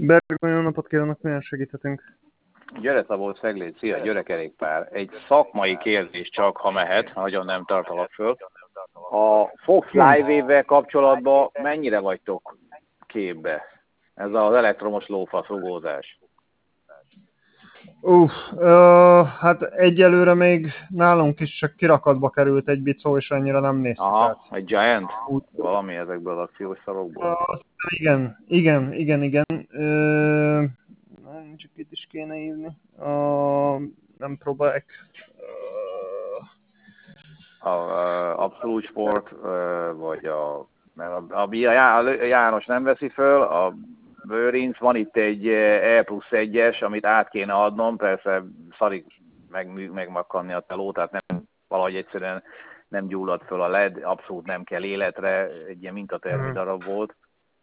Bergman, jó napot kívánok, milyen segíthetünk? Gyere Szabó Szegléd, szia, Györekerékpár. Egy szakmai kérdés csak, ha mehet, nagyon nem tartalak föl. A Fox Live-ével kapcsolatban mennyire vagytok képbe? Ez az elektromos lófasz rugózás. Hát egyelőre még nálunk is csak kirakatba került egy bicó, és annyira nem néztük át. Egy Giant? Valami ezekből az akciós szarokból? Igen. Csak itt is kéne írni. Nem próbálják. Abszolút Sport, vagy a János nem veszi föl, a Bőrinc, van itt egy E+1-es, amit át kéne adnom, persze szarik megmakkanni a teló, tehát nem, valahogy egyszerűen nem gyullad föl a LED, abszolút nem kell életre, egy ilyen mintatermi darab volt.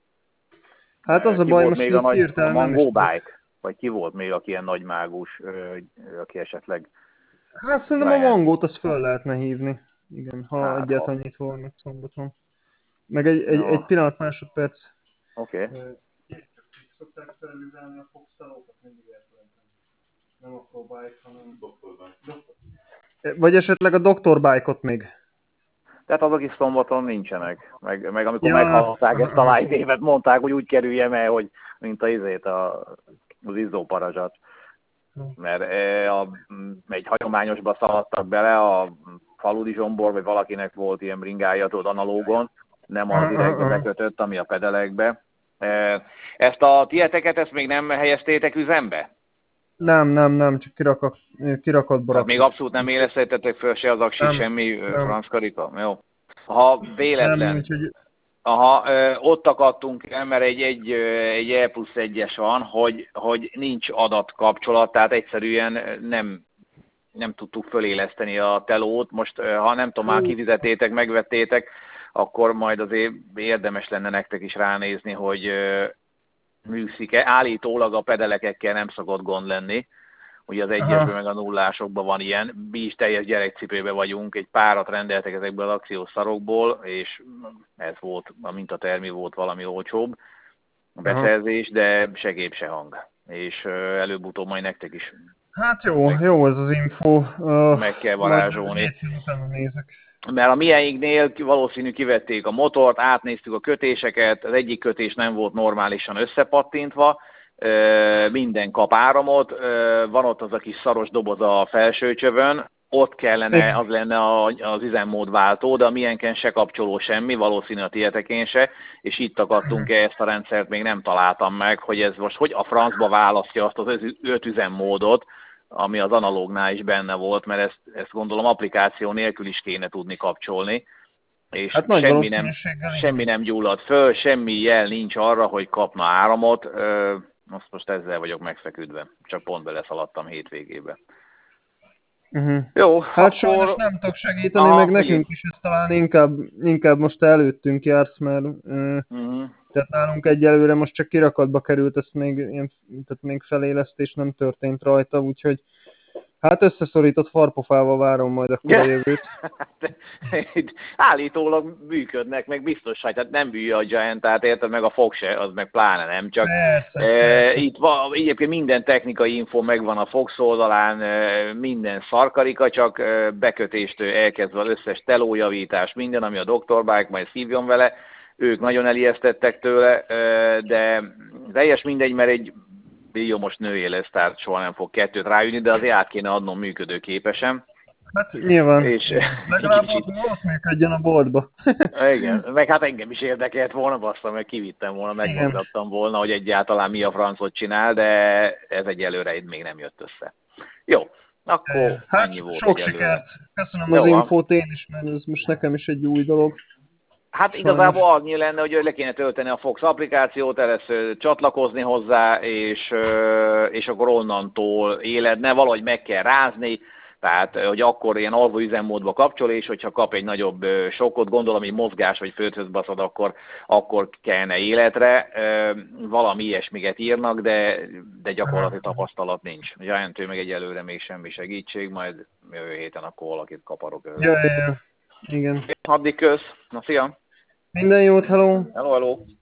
Hát az a baj, most még a nagy Mango Bike? Vagy ki volt még, aki ilyen nagy mágus, aki esetleg... Hát szerintem a Mangót azt föl lehetne hívni. Igen, ha egyáltalán nyit volna szombaton. Meg egy pillanat, másodperc. Oké. Szokták felvizsgálni a Fox-talókat, mindig elfelejtem. Nem a Pro Bike, hanem Dr. Bike. Vagy esetleg a Dr. Bike-ot még. Tehát azok is szombaton nincsenek. Meg amikor meghallották ezt a live évet, mondták, hogy úgy kerüljem el, hogy mint az izzóparazsat. Mert egy hagyományosba szaladtak bele, a Faludi Zsombor, vagy valakinek volt ilyen bringája, tudod, analógon, nem az direktbe bekötött, ami a pedelekbe. Ezt a tieteket még nem helyeztétek üzembe? Nem, csak kirakatba raktuk. Még abszolút nem élesztettetek föl se az aksi, semmi franc karika? Jó. Ha véletlen... ott akadtunk el, mert egy E+1-es van, hogy nincs adatkapcsolat, tehát egyszerűen nem tudtuk föléleszteni a telót. Most, ha nem tudom, már kifizetétek, megvettétek, akkor majd azért érdemes lenne nektek is ránézni, hogy műszik-e. Állítólag a pedelekekkel nem szokott gond lenni. Ugye az egyesben meg a nullásokban van ilyen. Mi is teljes gyerekcipőben vagyunk, egy párat rendeltek ezekből az akciós szarokból, és ez volt, a mintatermi volt valami olcsóbb a beszerzés, de se gép, se hang. És előbb-utóbb majd nektek is. Hát jó ez az info. Meg kell varázsolni. Mert a mieinknél valószínű kivették a motort, átnéztük a kötéseket, az egyik kötés nem volt normálisan összepattintva, minden kap áramot, van ott az a kis szaros doboz a felső csövön, ott kellene, az lenne az üzemmódváltó, de a milyenken se kapcsoló semmi, valószínű a tietekén se, és itt akadtunk ezt a rendszert, még nem találtam meg, hogy ez most hogy a francba választja azt az 5 üzemmódot, ami az analógnál is benne volt, mert ezt gondolom applikáció nélkül is kéne tudni kapcsolni, és hát semmi nem gyullad föl, semmi jel nincs arra, hogy kapna áramot. Most ezzel vagyok megfeküdve, csak pont beleszaladtam hétvégébe. Jó, hát sajnos nem tudok segíteni, meg nekünk is ez talán inkább most előttünk jársz, mert tehát nálunk egyelőre most csak kirakatba került, ezt még felélesztés nem történt rajta, úgyhogy hát összeszorított farpofával várom majd akkor a jövőt. Állítólag működnek, meg biztos, hogy tehát nem bűjje a Giant, tehát érted, meg a Fox se, az meg pláne nem, csak itt van, egyébként minden technikai info megvan a Fox oldalán, minden szarkarika, csak bekötéstől elkezdve az összes telójavítás, minden, ami a Dr. Bike, majd szívjon vele, ők nagyon elijesztettek tőle, de teljes mindegy, mert egy most női lesz, tehát soha nem fog 2-t rájönni, de azért át kéne adnom működőképesen. Hát nyilván. És legalább ott működjön a boltba. Igen, meg hát engem is érdekelt volna, basszam, meg kivittem volna, megmondtam volna, hogy egyáltalán mi a francot csinál, de ez egyelőre itt még nem jött össze. Jó, akkor ennyi volt. Sok sikert. Köszönöm az infót én is, mert ez most nekem is egy új dolog. Hát igazából annyi lenne, hogy le kéne tölteni a Fox applikációt, először csatlakozni hozzá, és akkor onnantól éledne, valahogy meg kell rázni, tehát hogy akkor ilyen alvó üzemmódba kapcsol, és hogyha kap egy nagyobb sokkot, gondolom, hogy mozgás vagy földhöz baszod, akkor kellene életre. Valami ilyesmiket írnak, de gyakorlati tapasztalat nincs. Giant meg egyelőre még semmi segítség, majd jövő héten akkor valakit kaparok őle. Ja. Igen. Addig kösz. Na, szia! Minden jót, hello! Hello.